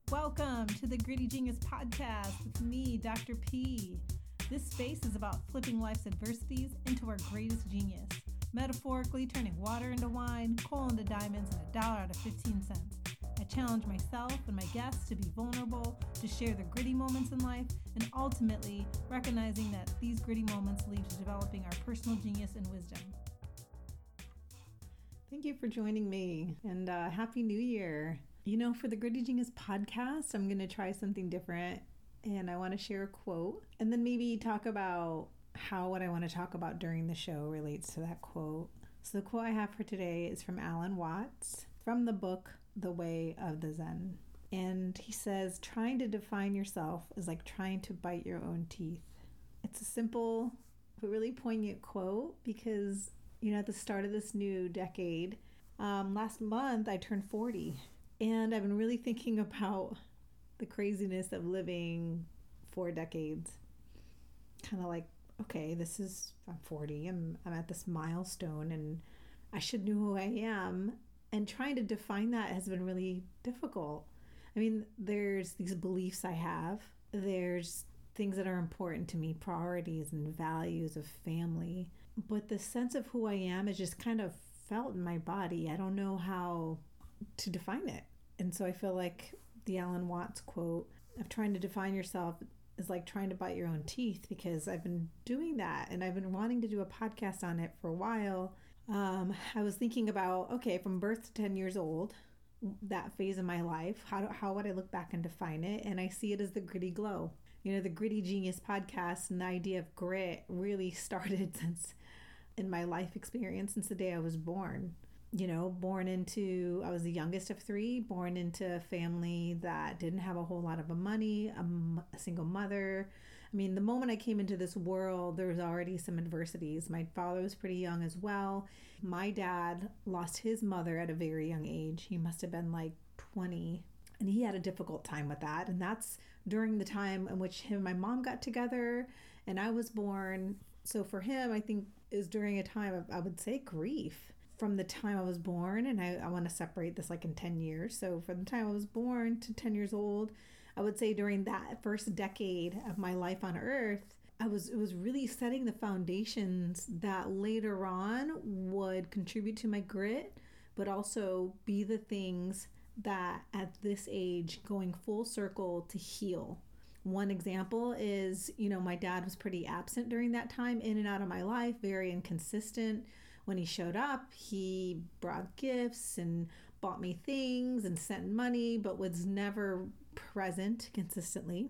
Welcome to the Gritty Genius Podcast with me, Dr. P. This space is about flipping life's adversities into our greatest genius, metaphorically turning water into wine, coal into diamonds, and $1 out of 15 cents. I challenge myself and my guests to be vulnerable, to share the gritty moments in life, and ultimately recognizing that these gritty moments lead to developing our personal genius and wisdom. Thank you for joining me, and Happy New Year. You know, for the Gritty Genius Podcast, I'm going to try something different, and I want to share a quote, and then maybe talk about how what I want to talk about during the show relates to that quote. So the quote I have for today is from Alan Watts, from the book, The Way of the Zen. And he says, trying to define yourself is like trying to bite your own teeth. It's a simple but really poignant quote because, you know, at the start of this new decade, last month I turned 40. And I've been really thinking about the craziness of living 4 decades. Kind of like, okay, I'm 40, I'm at this milestone and I should know who I am. And trying to define that has been really difficult. I mean, there's these beliefs I have. There's things that are important to me, priorities and values of family. But the sense of who I am is just kind of felt in my body. I don't know how to define it. And so I feel like the Alan Watts quote of trying to define yourself is like trying to bite your own teeth, because I've been doing that and I've been wanting to do a podcast on it for a while. I was thinking about, okay, from birth to 10 years old, that phase of my life, how would I look back and define it? And I see it as the gritty glow. You know, the Gritty Genius Podcast and the idea of grit really started in my life experience since the day I was born. You know, I was the youngest of 3, born into a family that didn't have a whole lot of money, a single mother. I mean, the moment I came into this world, there was already some adversities. My father was pretty young as well. My dad lost his mother at a very young age. He must have been like 20. And he had a difficult time with that. And that's during the time in which him and my mom got together and I was born. So for him, I think is during a time of, I would say, grief. From the time I was born, and I want to separate this like in 10 years. So from the time I was born to 10 years old, I would say during that first decade of my life on earth, it was really setting the foundations that later on would contribute to my grit, but also be the things that at this age going full circle to heal. One example is, you know, my dad was pretty absent during that time, in and out of my life, very inconsistent. When he showed up, he brought gifts and bought me things and sent money, but was never present consistently.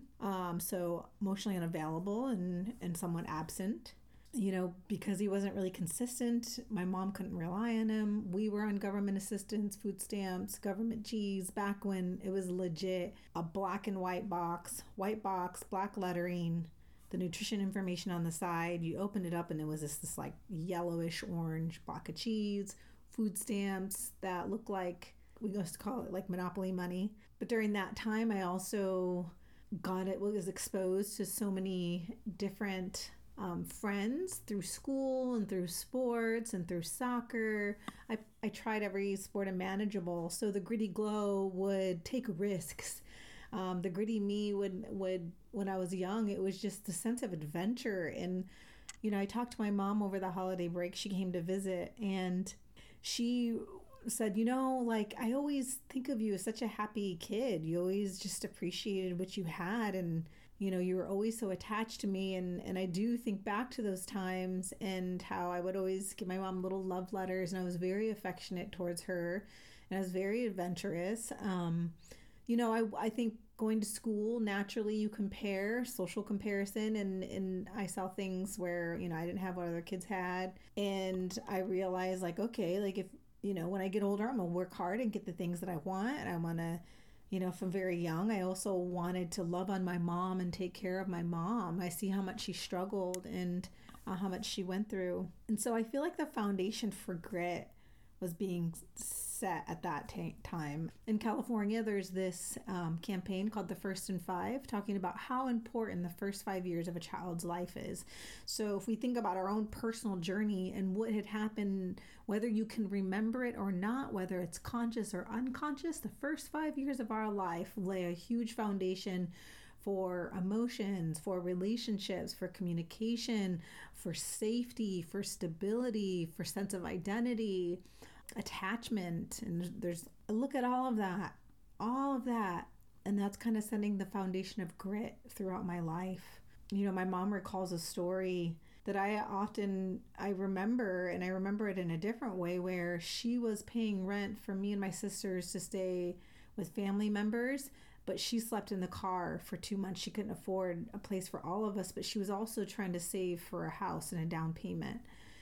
So emotionally unavailable and somewhat absent. You know, because he wasn't really consistent, my mom couldn't rely on him. We were on government assistance, food stamps, government cheese, back when it was legit a black and white box, black lettering, the nutrition information on the side. You opened it up and it was this like yellowish orange block of cheese, food stamps that looked like, we used to call it like Monopoly money. But during that time, I also was exposed to so many different friends through school and through sports and through soccer. I tried every sport imaginable. So the gritty glow would take risks. The gritty me would when I was young, it was just the sense of adventure. And, you know, I talked to my mom over the holiday break. She came to visit and she said, you know, like, I always think of you as such a happy kid. You always just appreciated what you had. And, you know, you were always so attached to me. And I do think back to those times and how I would always give my mom little love letters. And I was very affectionate towards her. And I was very adventurous. You know, I think going to school, naturally you compare, social comparison, and I saw things where, you know, I didn't have what other kids had. And I realized, like, okay, like, if, you know, when I get older, I'm going to work hard and get the things that I want. And I want to, you know, from very young, I also wanted to love on my mom and take care of my mom. I see how much she struggled and how much she went through. And so I feel like the foundation for grit was being set at that time. In California, there's this campaign called the First and Five, talking about how important the first 5 years of a child's life is. So if we think about our own personal journey and what had happened, whether you can remember it or not, whether it's conscious or unconscious, the first 5 years of our life lay a huge foundation for emotions, for relationships, for communication, for safety, for stability, for sense of identity, attachment. And there's look at all of that. And that's kind of setting the foundation of grit throughout my life. You know, my mom recalls a story that I remember, and I remember it in a different way, where she was paying rent for me and my sisters to stay with family members, but she slept in the car for 2 months. She couldn't afford a place for all of us, but she was also trying to save for a house and a down payment.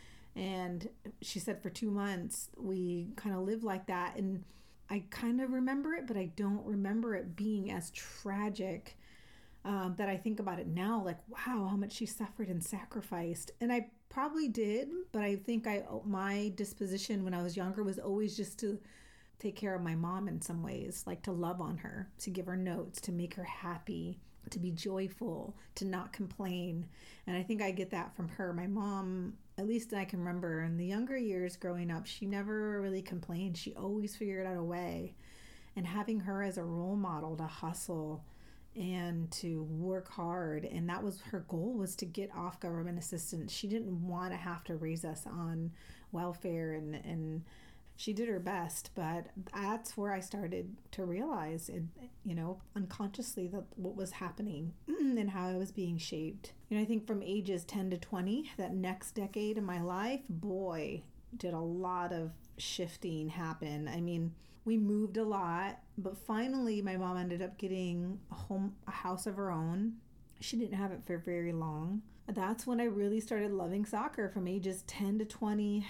And she said for 2 months, we kind of lived like that. And I kind of remember it, but I don't remember it being as tragic that I think about it now. Like, wow, how much she suffered and sacrificed. And I probably did, but I think my disposition when I was younger was always just to take care of my mom in some ways, like to love on her, to give her notes, to make her happy, to be joyful, to not complain. And I think I get that from her. My mom, at least I can remember in the younger years growing up, she never really complained. She always figured out a way. And having her as a role model to hustle and to work hard, and that was her goal, was to get off government assistance. She didn't want to have to raise us on welfare, and she did her best, but that's where I started to realize, unconsciously, that what was happening and how I was being shaped. I think from ages 10 to 20, that next decade of my life, boy, did a lot of shifting happen. I mean, we moved a lot, but finally my mom ended up getting a house of her own. She didn't have it for very long. That's when I really started loving soccer, from ages 10 to 20.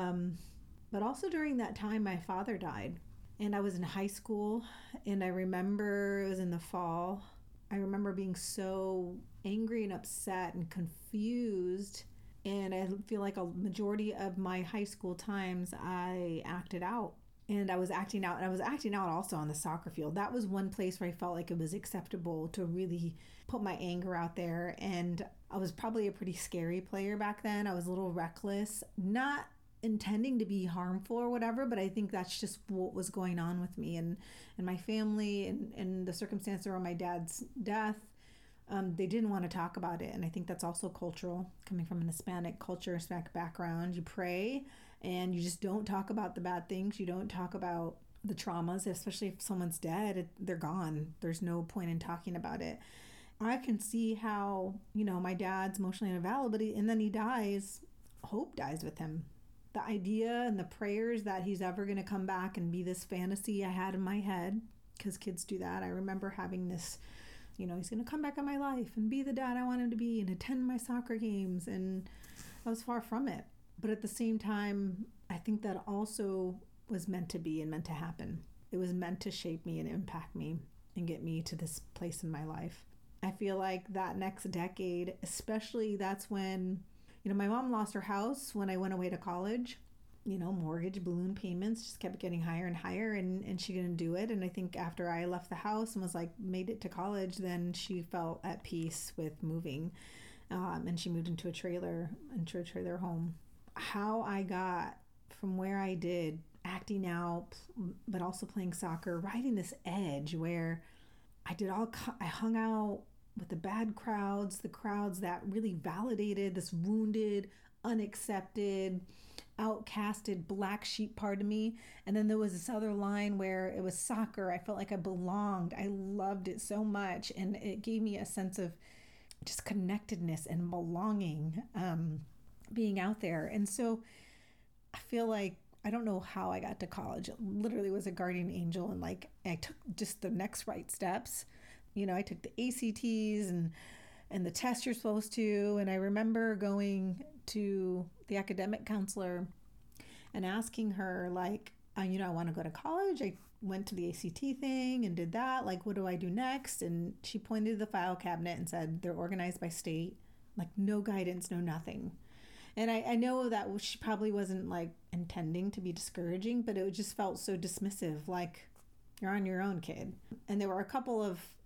But also during that time, my father died, and I was in high school, and I remember it was in the fall. I remember being so angry and upset and confused, and I feel like a majority of my high school times I acted out. And I was acting out also on the soccer field. That was one place where I felt like it was acceptable to really put my anger out there. And I was probably a pretty scary player back then. I was a little reckless, not intending to be harmful or whatever, but I think that's just what was going on with me and my family, and the circumstance around my dad's death. They didn't want to talk about it, and I think that's also cultural, coming from an Hispanic culture, Hispanic background. You pray and you just don't talk about the bad things. You don't talk about the traumas, especially if someone's dead. They're gone. There's no point in talking about it. I can see how, my dad's emotionally unavailable, and then he dies. Hope dies with him. The idea and the prayers that he's ever going to come back and be this fantasy I had in my head, because kids do that. I remember having this, he's going to come back in my life and be the dad I want him to be and attend my soccer games. And I was far from it. But at the same time, I think that also was meant to be and meant to happen. It was meant to shape me and impact me and get me to this place in my life. I feel like that next decade, especially, that's when my mom lost her house when I went away to college. Mortgage, balloon payments just kept getting higher and higher, and she didn't do it. And I think after I left the house and was made it to college, then she felt at peace with moving. And she moved into a trailer home. How I got from where I did, acting out, but also playing soccer, riding this edge where I hung out with the bad crowds, the crowds that really validated this wounded, unaccepted, outcasted black sheep part of me. And then there was this other line where it was soccer. I felt like I belonged. I loved it so much. And it gave me a sense of just connectedness and belonging, being out there. And so I feel like, I don't know how I got to college. It literally was a guardian angel. And I took just the next right steps. I took the ACTs and the test you're supposed to. And I remember going to the academic counselor and asking her, I want to go to college. I went to the ACT thing and did that. What do I do next? And she pointed to the file cabinet and said, they're organized by state. No guidance, no nothing. And I know that she probably wasn't intending to be discouraging, but it just felt so dismissive, like you're on your own, kid. And there were a couple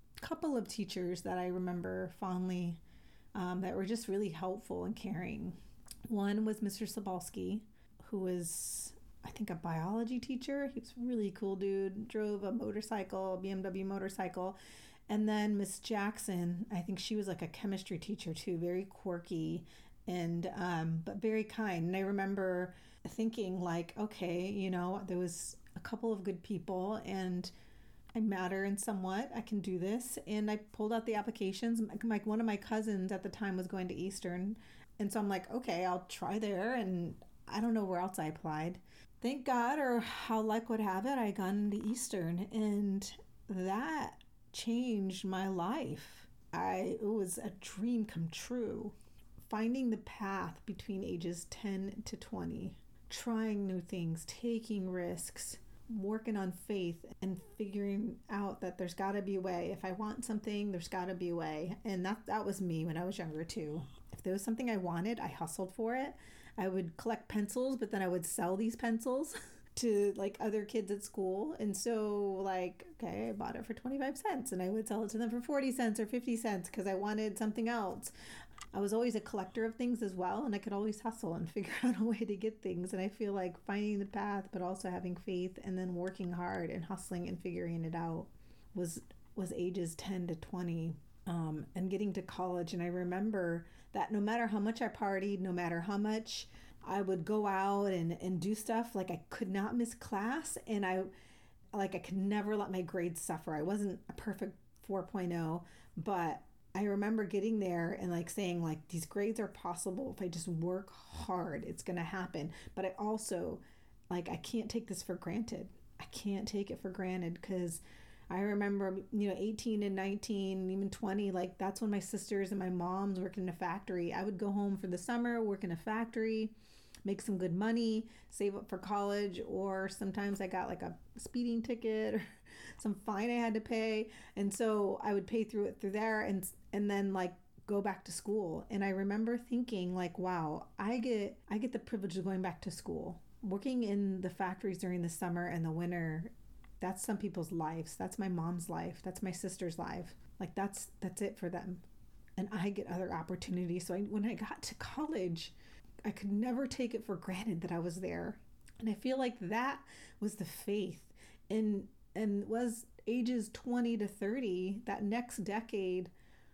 of teachers that I remember fondly, that were just really helpful and caring. One was Mr. Sobalski, who was, I think, a biology teacher. He was a really cool dude, drove a motorcycle, BMW motorcycle. And then Miss Jackson, I think she was like a chemistry teacher too, very quirky and but very kind. And I remember thinking like, okay, you know, there was a couple of good people and I matter in somewhat. I can do this. And I pulled out the applications. Like one of my cousins at the time was going to Eastern. And so I'm like, okay, I'll try there. And I don't know where else I applied. Thank God, or how luck would have it, I got into Eastern. And that changed my life. It was a dream come true. Finding the path between ages 10 to 20, trying new things, taking risks, working on faith and figuring out that there's got to be a way. If I want something, there's got to be a way. And that was me when I was younger too. If there was something I wanted, I hustled for it. I would collect pencils, but then I would sell these pencils to like other kids at school. And so like, okay, I bought it for 25 cents and I would sell it to them for 40 cents or 50 cents because I wanted something else. I was always a collector of things as well, and I could always hustle and figure out a way to get things. And I feel like finding the path, but also having faith and then working hard and hustling and figuring it out was ages 10 to 20, and getting to college. And I remember that no matter how much I partied, no matter how much I would go out and do stuff, like I could not miss class, and I could never let my grades suffer. I wasn't a perfect 4.0, but I remember getting there and like saying like these grades are possible if I just work hard, it's gonna happen. But I also like I can't take this for granted. I can't take it for granted because I remember 18 and 19, even 20, like that's when my sisters and my moms worked in a factory. I would go home for the summer, work in a factory, make some good money, save up for college, or sometimes I got like a speeding ticket or some fine I had to pay. And so I would pay through there and then like go back to school. And I remember thinking like, wow, I get the privilege of going back to school. Working in the factories during the summer and the winter, that's some people's lives. That's my mom's life. That's my sister's life. Like that's it for them. And I get other opportunities. So when I got to college, I could never take it for granted that I was there. And I feel like that was the faith. And was ages 20 to 30, that next decade,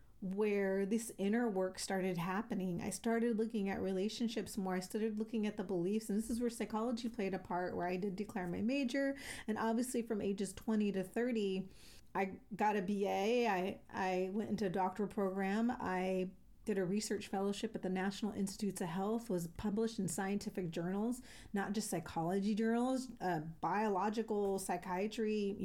where this inner work started happening. I started looking at relationships more. I started looking at the beliefs. And this is where psychology played a part, where I did declare my major. And obviously from ages 20 to 30, I got a BA. I went into a doctoral program. I did a research fellowship at the National Institutes of Health, was published in scientific journals, not just psychology journals, biological, psychiatry.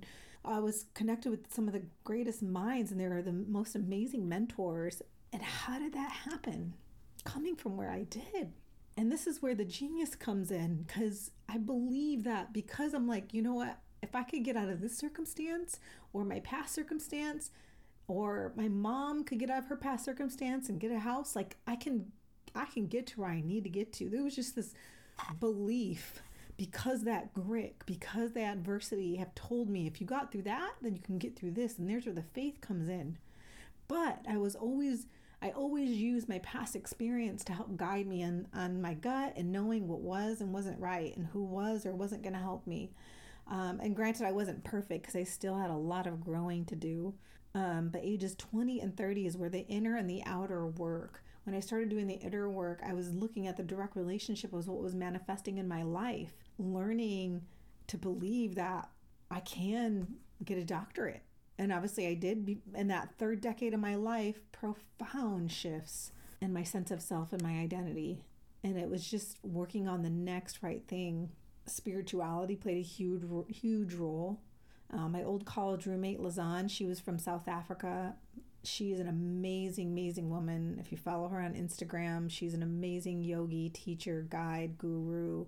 I was connected with some of the greatest minds, and they were the most amazing mentors. And how did that happen? Coming from where I did. And this is where the genius comes in, because I believe that because I'm like, you know what? If I could get out of this circumstance or my past circumstance, or my mom could get out of her past circumstance and get a house, like I can get to where I need to get to. There was just this belief, because that grit, because the adversity have told me if you got through that, then you can get through this. And there's where the faith comes in. But I always use my past experience to help guide me on my gut and knowing what was and wasn't right and who was or wasn't going to help me. And granted, I wasn't perfect because I still had a lot of growing to do. But ages 20 and 30 is where the inner and the outer work. When I started doing the inner work, I was looking at the direct relationship with what was manifesting in my life, learning to believe that I can get a doctorate. And obviously I did. In that third decade of my life, profound shifts in my sense of self and my identity. And it was just working on the next right thing. Spirituality played a huge role. My old college roommate, Lazan, she was from South Africa. She is an amazing woman. If you follow her on Instagram, she's an amazing yogi, teacher, guide, guru.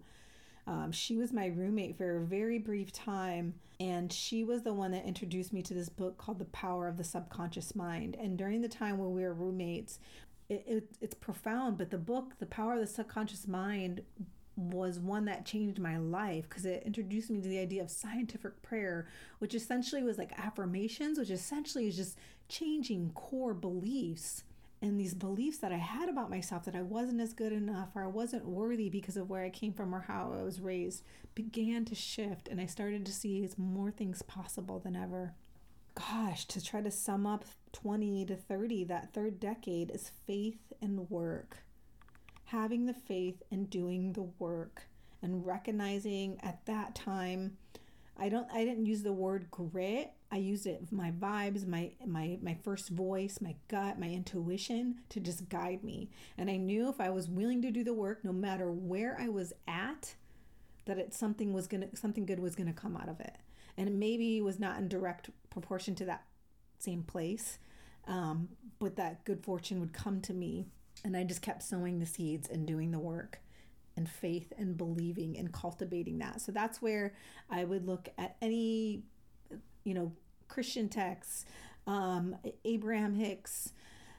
She was my roommate for a very brief time, and she was the one that introduced me to this book called The Power of the Subconscious Mind. And during the time when we were roommates, it's profound, but the book, The Power of the Subconscious Mind, was one that changed my life because it introduced me to the idea of scientific prayer, which essentially was like affirmations, which essentially is just changing core beliefs. And these beliefs that I had about myself, that I wasn't as good enough or I wasn't worthy because of where I came from or how I was raised, began to shift. And I started to see more things possible than ever. Gosh, to try to sum up 20 to 30, that third decade is faith and work. Having the faith and doing the work and recognizing at that time, I didn't use the word grit. I used it, my vibes, my first voice, my gut, my intuition to just guide me. And I knew if I was willing to do the work, no matter where I was at, that something good was gonna come out of it. And it maybe was not in direct proportion to that same place, but that good fortune would come to me. And I just kept sowing the seeds and doing the work and faith and believing and cultivating that. So that's where I would look at any, Christian texts, Abraham Hicks.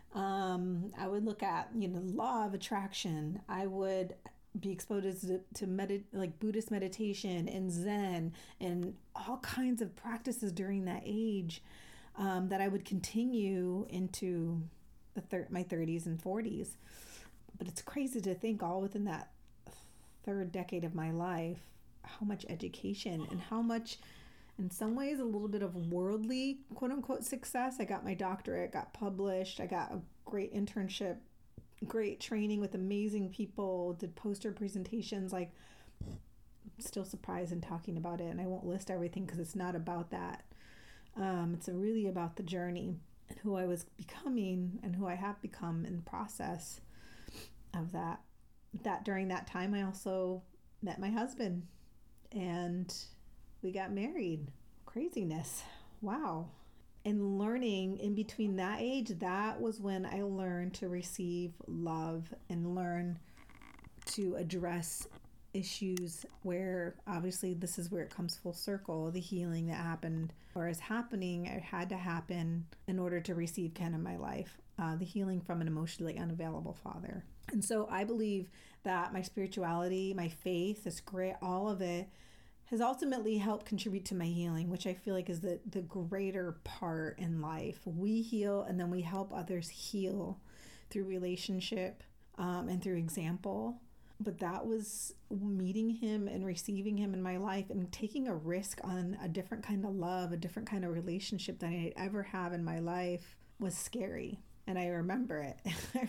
I would look at, law of attraction. I would be exposed to Buddhist meditation and Zen and all kinds of practices during that age that I would continue into my 30s and 40s. But it's crazy to think all within that third decade of my life, how much education and how much, in some ways, a little bit of worldly, quote unquote, success. I got my doctorate, got published, I got a great internship, great training with amazing people, did poster presentations. Like, still surprised in talking about it. And I won't list everything because it's not about that. It's really about the journey and who I was becoming and who I have become in the process of that. During that time, I also met my husband and we got married. Craziness. Wow. And learning in between that age, that was when I learned to receive love and learn to address issues where obviously this is where it comes full circle, the healing that happened or is happening, it had to happen in order to receive Ken in my life, the healing from an emotionally unavailable father. And so I believe that my spirituality, my faith, this grit, all of it has ultimately helped contribute to my healing, which I feel like is the greater part in life. We heal and then we help others heal through relationship and through example. But that was meeting him and receiving him in my life and taking a risk on a different kind of love, a different kind of relationship than I'd ever have in my life was scary. And I remember it.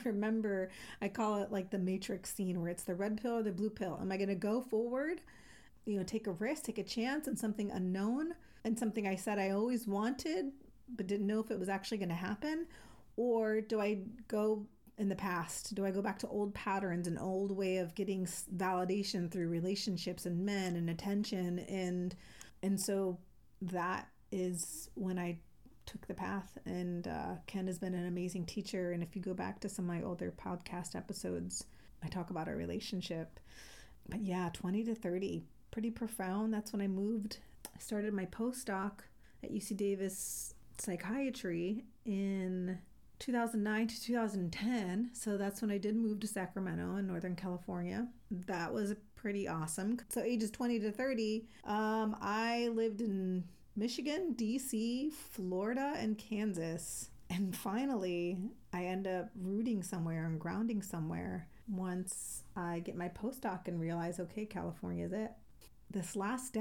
I call it like the Matrix scene where it's the red pill or the blue pill. Am I going to go forward, take a risk, take a chance on something unknown and something I said I always wanted, but didn't know if it was actually going to happen? Or do I go in the past? Do I go back to old patterns, an old way of getting validation through relationships and men and attention? And so that is when I took the path. And Ken has been an amazing teacher. And if you go back to some of my older podcast episodes, I talk about our relationship. But yeah, 20 to 30, pretty profound. That's when I moved. I started my postdoc at UC Davis Psychiatry in 2009 to 2010. So that's when I did move to Sacramento in Northern California. That was pretty awesome. So ages 20 to 30, I lived in Michigan, DC, Florida, and Kansas. And finally, I end up rooting somewhere and grounding somewhere once I get my postdoc and realize, okay, California is it. This last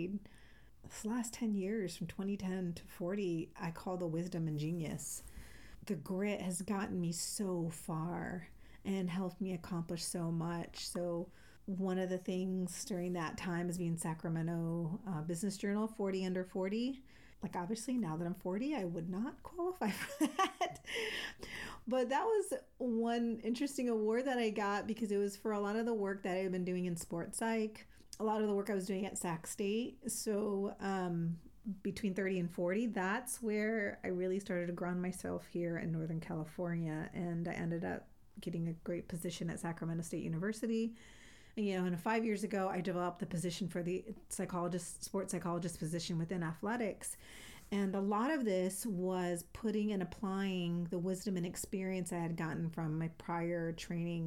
10 years from 2010 to 40, I call the wisdom and genius. The grit has gotten me so far and helped me accomplish so much. So one of the things during that time is being Sacramento Business Journal 40 Under 40. Like, obviously, now that I'm 40, I would not qualify for that. But that was one interesting award that I got because it was for a lot of the work that I had been doing in sports psych, a lot of the work I was doing at Sac State. So between 30 and 40, that's where I really started to ground myself here in Northern California. And I ended up getting a great position at Sacramento State University. And 5 years ago, I developed the position for the sports psychologist position within athletics. And a lot of this was putting and applying the wisdom and experience I had gotten from my prior training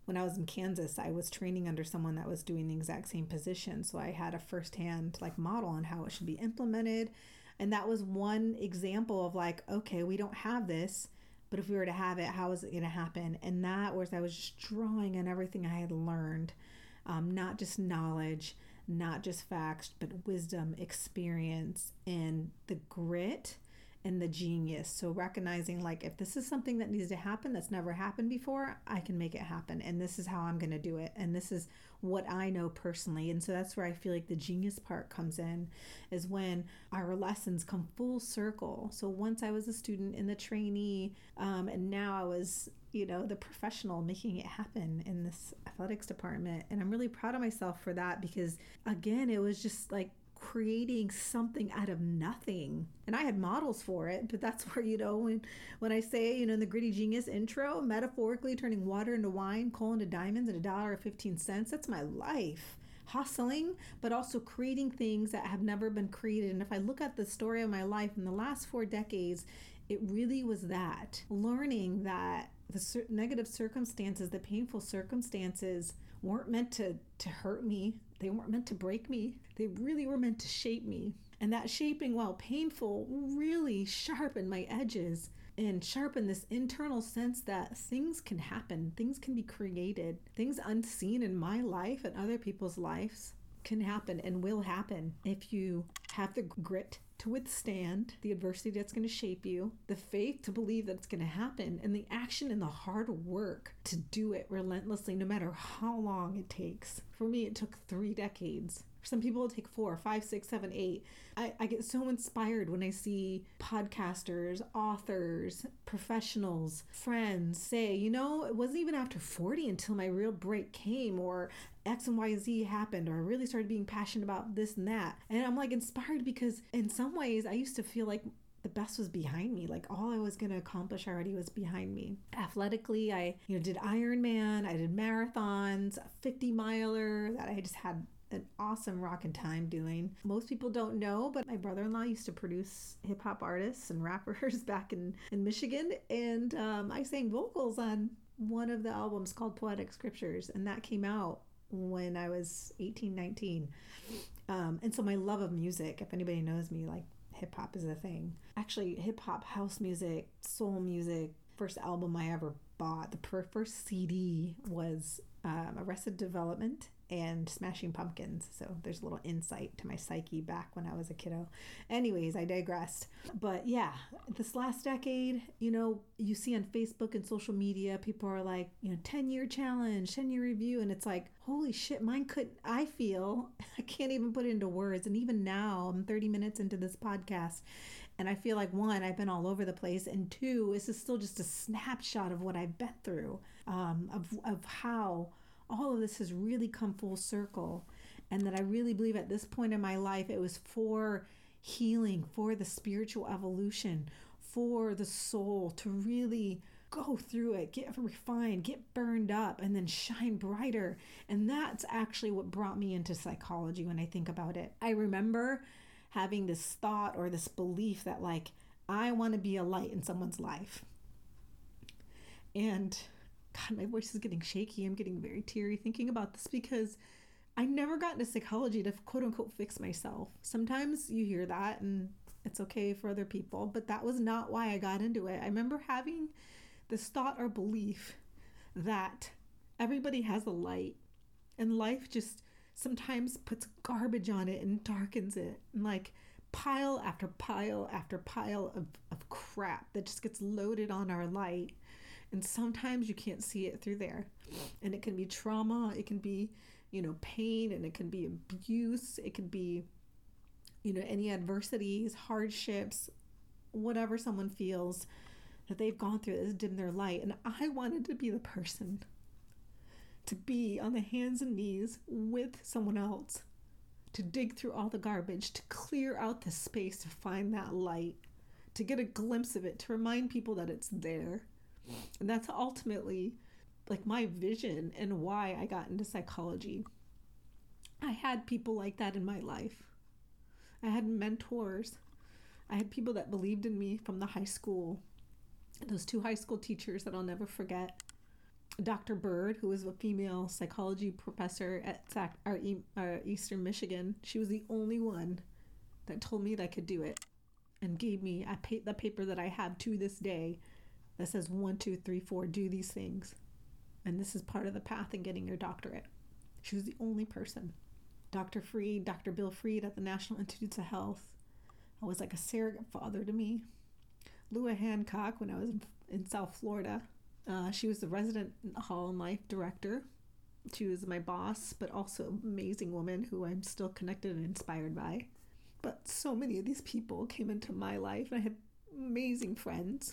when I was in Kansas, I was training under someone that was doing the exact same position. So I had a firsthand like model on how it should be implemented. And that was one example of like, okay, we don't have this, but if we were to have it, how is it going to happen? And that was, I was just drawing on everything I had learned, not just knowledge, not just facts, but wisdom, experience, and the grit and the genius. So recognizing like, if this is something that needs to happen that's never happened before, I can make it happen. And this is how I'm going to do it. And this is what I know personally. And so that's where I feel like the genius part comes in, is when our lessons come full circle. So once I was a student and the trainee, and now I was, the professional making it happen in this athletics department. And I'm really proud of myself for that, because again, it was just like creating something out of nothing. And I had models for it, but that's where, when I say, in the Gritty Genius intro, metaphorically turning water into wine, coal into diamonds, and $1.15, that's my life. Hustling, but also creating things that have never been created. And if I look at the story of my life in the last 4 decades, it really was that. Learning that the negative circumstances, the painful circumstances, weren't meant to hurt me. They weren't meant to break me. They really were meant to shape me. And that shaping, while painful, really sharpened my edges and sharpened this internal sense that things can happen. Things can be created. Things unseen in my life and other people's lives can happen and will happen if you have the grit to withstand the adversity that's going to shape you, the faith to believe that it's going to happen, and the action and the hard work to do it relentlessly, no matter how long it takes. For me, it took 3 decades. For some people, it'll take 4, 5, 6, 7, 8. I get so inspired when I see podcasters, authors, professionals, friends say, it wasn't even after 40 until my real break came, or X and Y, Z happened, or I really started being passionate about this and that. And I'm like inspired because in some ways I used to feel like the best was behind me. Like all I was going to accomplish already was behind me. Athletically, I did Ironman, I did marathons, a 50 miler that I just had an awesome rockin' time doing. Most people don't know, but my brother-in-law used to produce hip-hop artists and rappers back in Michigan, and I sang vocals on one of the albums called Poetic Scriptures, and that came out when I was 18, 19. And so my love of music, if anybody knows me, like hip-hop is a thing. Actually, hip-hop, house music, soul music, first album I ever bought, the first CD was Arrested Development and Smashing Pumpkins. So there's a little insight to my psyche back when I was a kiddo. Anyways, I digressed. But yeah, this last decade, you see on Facebook and social media, people are like, 10-year challenge, 10-year review. And it's like, holy shit, I can't even put it into words. And even now, I'm 30 minutes into this podcast, and I feel like, 1, I've been all over the place, and 2, this is still just a snapshot of what I've been through, of how all of this has really come full circle. And that I really believe at this point in my life, it was for healing, for the spiritual evolution, for the soul to really go through it, get refined, get burned up, and then shine brighter. And that's actually what brought me into psychology when I think about it. I remember having this thought or this belief that like, I want to be a light in someone's life. And God, my voice is getting shaky. I'm getting very teary thinking about this, because I never got into psychology to quote unquote fix myself. Sometimes you hear that and it's okay for other people, but that was not why I got into it. I remember having this thought or belief that everybody has a light, and life just sometimes puts garbage on it and darkens it, and like pile after pile after pile of crap that just gets loaded on our light. And sometimes you can't see it through there. And it can be trauma, it can be, pain, and it can be abuse, it can be, any adversities, hardships, whatever someone feels that they've gone through that has dimmed their light. And I wanted to be the person to be on the hands and knees with someone else, to dig through all the garbage, to clear out the space, to find that light, to get a glimpse of it, to remind people that it's there. And that's ultimately like my vision and why I got into psychology. I had people like that in my life. I had mentors. I had people that believed in me from the high school. Those 2 high school teachers that I'll never forget. Dr. Bird, who was a female psychology professor at Eastern Michigan, she was the only one that told me that I could do it and gave me the paper that I have to this day that says 1, 2, 3, 4, do these things. And this is part of the path in getting your doctorate. She was the only person. Dr. Bill Freed at the National Institutes of Health was like a surrogate father to me. Lua Hancock, when I was in South Florida, she was the resident Hall and Life director. She was my boss, but also an amazing woman who I'm still connected and inspired by. But so many of these people came into my life, and I had amazing friends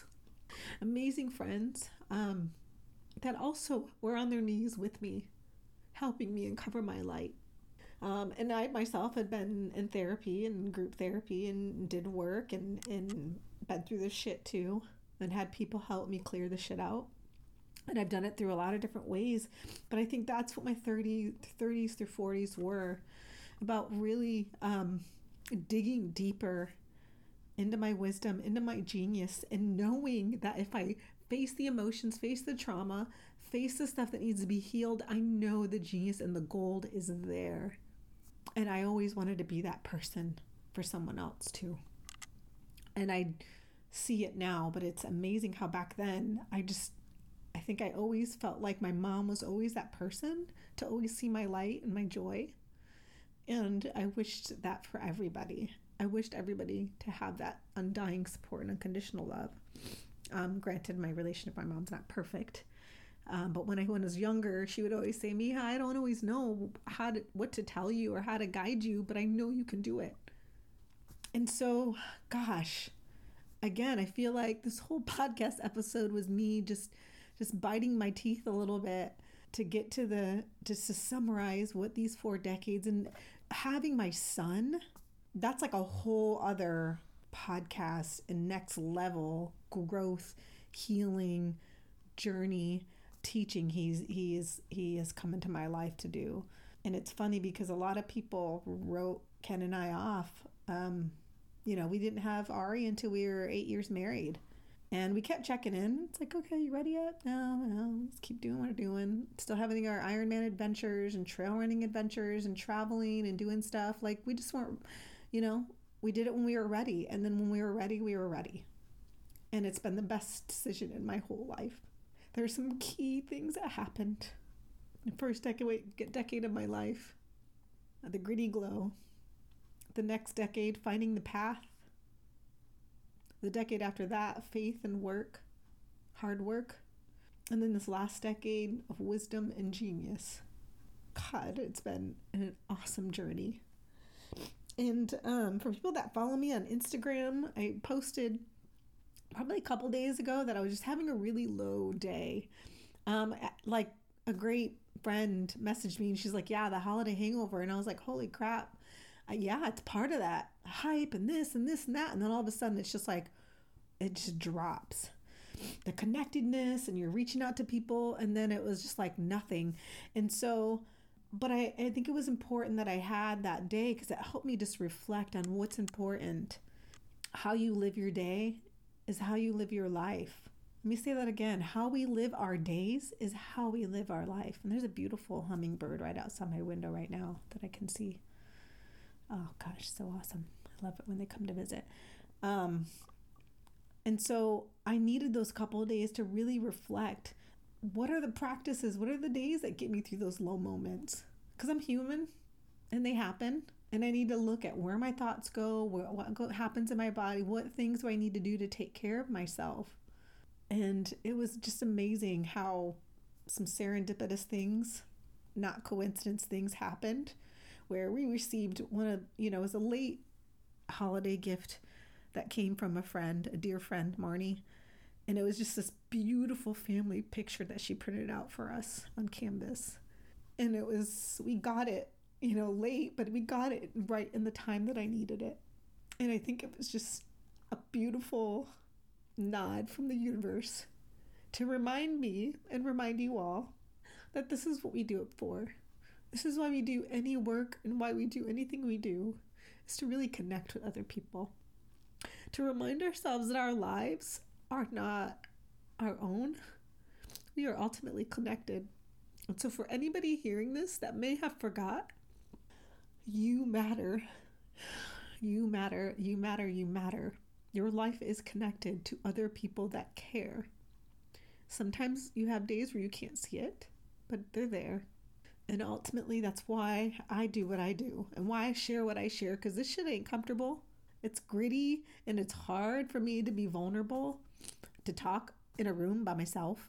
that also were on their knees with me, helping me uncover my light. And I myself had been in therapy and group therapy and did work and been through this shit too, and had people help me clear the shit out. And I've done it through a lot of different ways. But I think that's what my 30s through 40s were about, really digging deeper into my wisdom, into my genius, and knowing that if I face the emotions, face the trauma, face the stuff that needs to be healed, I know the genius and the gold is there. And I always wanted to be that person for someone else too. And I see it now, but it's amazing how back then I think I always felt like my mom was always that person to always see my light and my joy. And I wished that for everybody. I wished everybody to have that undying support and unconditional love. Granted, my relationship with my mom's not perfect. But when I was younger, she would always say, Miha, I don't always know what to tell you or how to guide you, but I know you can do it. And so, gosh, again, I feel like this whole podcast episode was me just biting my teeth a little bit to get to just to summarize what these 4 decades, and having my son, that's like a whole other podcast and next level growth, healing journey, teaching he has come into my life to do. And it's funny because a lot of people wrote Ken and I off. We didn't have Ari until we were 8 years married. And we kept checking in. It's like, okay, you ready yet? No, let's keep doing what we're doing. Still having our Ironman adventures and trail running adventures and traveling and doing stuff. Like, we just weren't, we did it when we were ready. And then when we were ready, we were ready. And it's been the best decision in my whole life. There are some key things that happened. The first decade of my life, the gritty glow. The next decade, finding the path. The decade after that, faith and work, hard work. And then this last decade of wisdom and genius. God, it's been an awesome journey. And for people that follow me on Instagram, I posted probably a couple days ago that I was just having a really low day. Like a great friend messaged me and she's like, yeah, the holiday hangover. And I was like, holy crap. Yeah, it's part of that hype and this and this and that. And then all of a sudden it's just like, it just drops. The connectedness and you're reaching out to people. And then it was just like nothing. And so, but I think it was important that I had that day because it helped me just reflect on what's important. How you live your day is how you live your life. Let me say that again. How we live our days is how we live our life. And there's a beautiful hummingbird right outside my window right now that I can see. Oh gosh, so awesome. I love it when they come to visit. And so I needed those couple of days to really reflect. What are the practices? What are the days that get me through those low moments? Because I'm human and they happen. And I need to look at where my thoughts go, what happens in my body, what things do I need to do to take care of myself. And it was just amazing how some serendipitous things, not coincidence things happened, where we received it was a late holiday gift that came from a dear friend, Marnie. And it was just this beautiful family picture that she printed out for us on canvas. And we got it, late, but we got it right in the time that I needed it. And I think it was just a beautiful nod from the universe to remind me and remind you all that this is what we do it for. This is why we do any work and why we do anything we do, is to really connect with other people. To remind ourselves that our lives are not our own. We are ultimately connected. And so for anybody hearing this that may have forgot, you matter. You matter. You matter. You matter. Your life is connected to other people that care. Sometimes you have days where you can't see it, but they're there. And ultimately, that's why I do what I do and why I share what I share, because this shit ain't comfortable. It's gritty and it's hard for me to be vulnerable, to talk in a room by myself.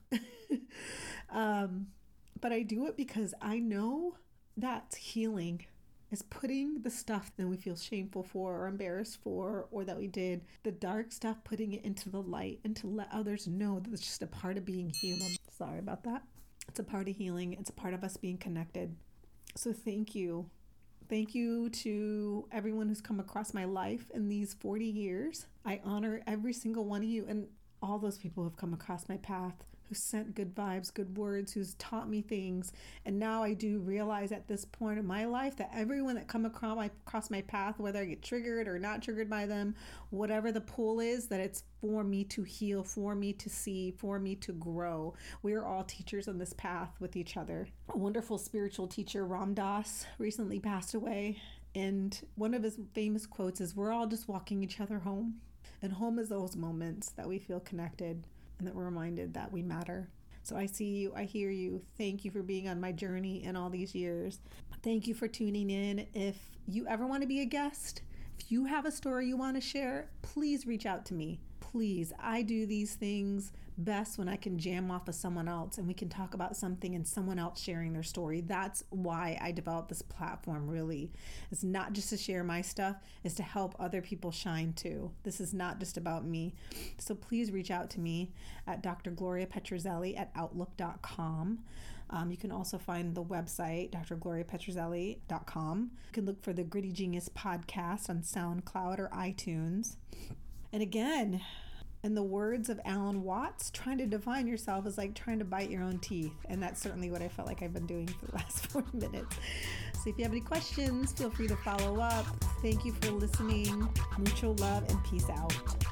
But I do it because I know that's healing. Is putting the stuff that we feel shameful for or embarrassed for or that we did, the dark stuff, putting it into the light and to let others know that it's just a part of being human. Sorry about that. It's a part of healing. It's a part of us being connected. So thank you. Thank you to everyone who's come across my life in these 40 years. I honor every single one of you and all those people who have come across my path, who sent good vibes, good words, who's taught me things. And now I do realize at this point in my life that everyone that come across my path, whether I get triggered or not triggered by them, whatever the pull is, that it's for me to heal, for me to see, for me to grow. We are all teachers on this path with each other. A wonderful spiritual teacher, Ram Dass, recently passed away. And one of his famous quotes is, "We're all just walking each other home." And home is those moments that we feel connected and that we're reminded that we matter. So I see you, I hear you. Thank you for being on my journey in all these years. Thank you for tuning in. If you ever want to be a guest, if you have a story you want to share, please reach out to me. Please. I do these things best when I can jam off of someone else and we can talk about something and someone else sharing their story. That's why I developed this platform, really. It's not just to share my stuff, it's to help other people shine too. This is not just about me. So please reach out to me at Dr. Gloria Petrozelli at outlook.com. You can also find the website, drgloriapetrozelli.com. You can look for the Gritty Genius podcast on SoundCloud or iTunes. And again, in the words of Alan Watts, trying to define yourself is like trying to bite your own teeth. And that's certainly what I felt like I've been doing for the last 40 minutes. So if you have any questions, feel free to follow up. Thank you for listening. Mucho love and peace out.